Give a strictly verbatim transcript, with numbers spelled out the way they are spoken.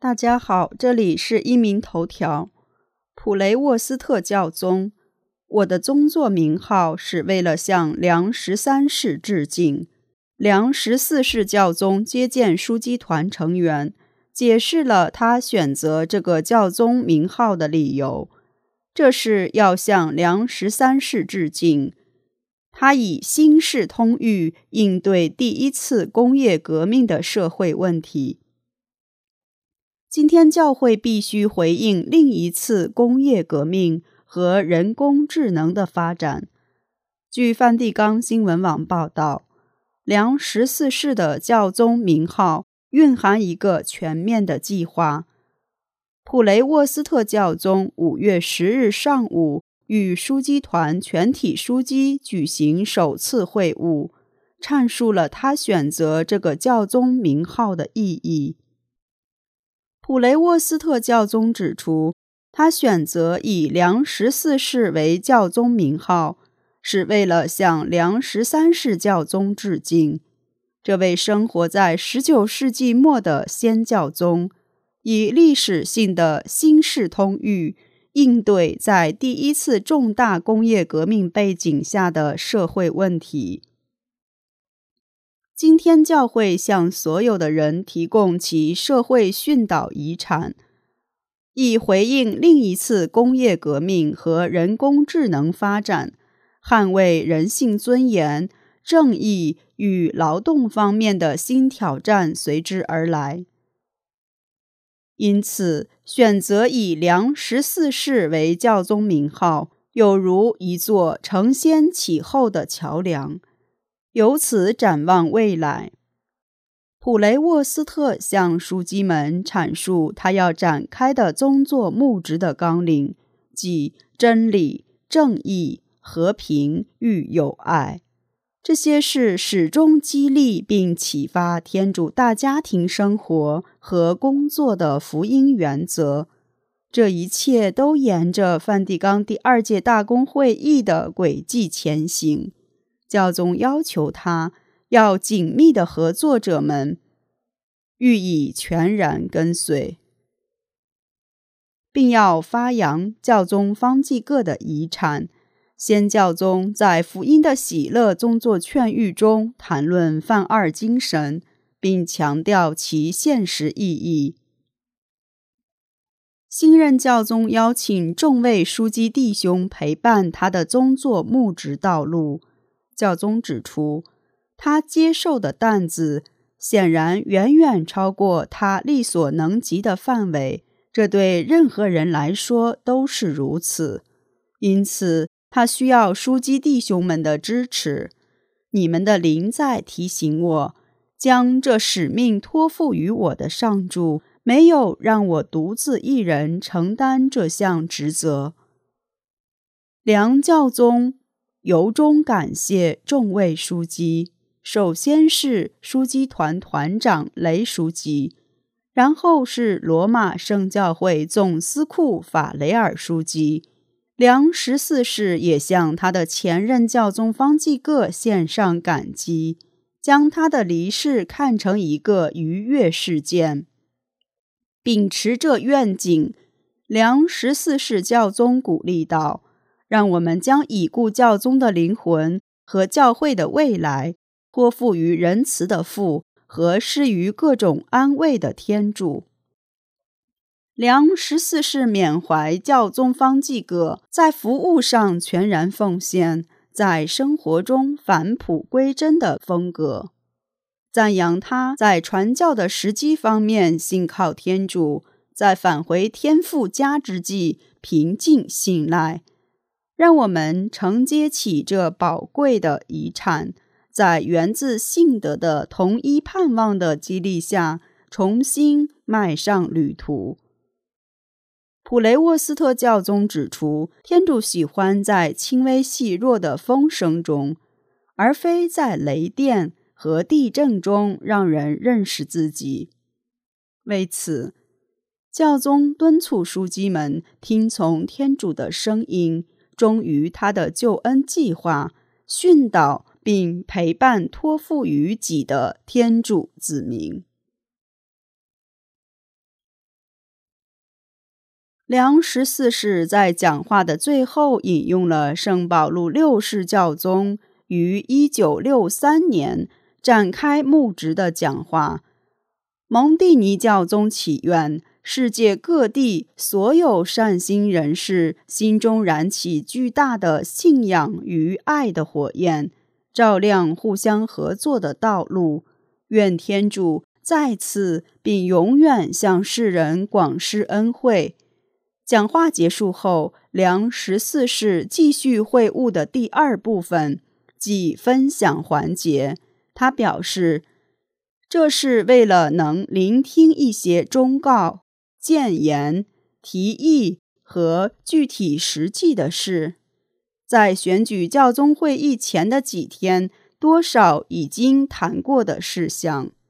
大家好，这里是一鸣头条。普雷沃斯特教宗，我的宗座名号是为了向梁十三世致敬。梁十四世教宗接见枢机团成员，解释了他选择这个教宗名号的理由。这是要向梁十三世致敬。他以新式通谕应对第一次工业革命的社会问题。今天教会必须回应另一次工业革命和人工智能的发展。据梵蒂冈新闻网报道，梁十四世的教宗名号蕴含一个全面的计划。普雷沃斯特教宗五月十日上午与枢机团全体枢机举行首次会晤，阐述了他选择这个教宗名号的意义。普雷沃斯特教宗指出，他选择以梁十四世为教宗名号，是为了向梁十三世教宗致敬。这位生活在十九世纪末的先教宗，以历史性的新式通谕应对在第一次重大工业革命背景下的社会问题。今天教会向所有的人提供其社会训导遗产，以回应另一次工业革命和人工智能发展，捍卫人性尊严、正义与劳动方面的新挑战随之而来。因此，选择以梁十四世为教宗名号，有如一座承先启后的桥梁，由此展望未来。普雷沃斯特向枢机们阐述他要展开的宗座牧职的纲领，即真理、正义、和平与友爱。这些是始终激励并启发天主大家庭生活和工作的福音原则。这一切都沿着梵蒂冈第二届大公会议的轨迹前行。教宗要求他要紧密的合作者们予以全然跟随，并要发扬教宗方济各的遗产。先教宗在福音的喜乐宗座劝谕中谈论梵二精神，并强调其现实意义。新任教宗邀请众位枢机弟兄陪伴他的宗座牧职道路。教宗指出，他接受的担子显然远远超过他力所能及的范围，这对任何人来说都是如此。因此，他需要枢机弟兄们的支持。你们的灵在提醒我，将这使命托付于我的上主，没有让我独自一人承担这项职责。梁教宗由衷感谢众位枢机，首先是枢机团团长雷枢机，然后是罗马圣教会总司库法雷尔枢机。梁十四世也向他的前任教宗方济各献上感激，将他的离世看成一个愉悦事件。秉持着愿景，梁十四世教宗鼓励道，让我们将已故教宗的灵魂和教会的未来托付于仁慈的父和施予各种安慰的天主。梁十四世缅怀教宗方济各在服务上全然奉献，在生活中返璞归真的风格，赞扬他在传教的时机方面信靠天主，在返回天父家之际平静信赖。让我们承接起这宝贵的遗产，在源自信德的同一盼望的激励下，重新迈上旅途。普雷沃斯特教宗指出，天主喜欢在轻微细弱的风声中，而非在雷电和地震中让人认识自己。为此，教宗敦促枢机们听从天主的声音，忠于他的救恩计划，训导并陪伴托付于己的天主子民。 梁十四世在讲话的最后引用了圣保禄六世教宗于一九六三年展开牧职的讲话。蒙蒂尼教宗祈愿世界各地所有善心人士心中燃起巨大的信仰与爱的火焰，照亮互相合作的道路。愿天主再次并永远向世人广施恩惠。讲话结束后，梁十四世继续会晤的第二部分，即分享环节。他表示，这是为了能聆听一些忠告、谏言、提议和具体实际的事。在选举教宗会议前的几天，多少已经谈过的事项。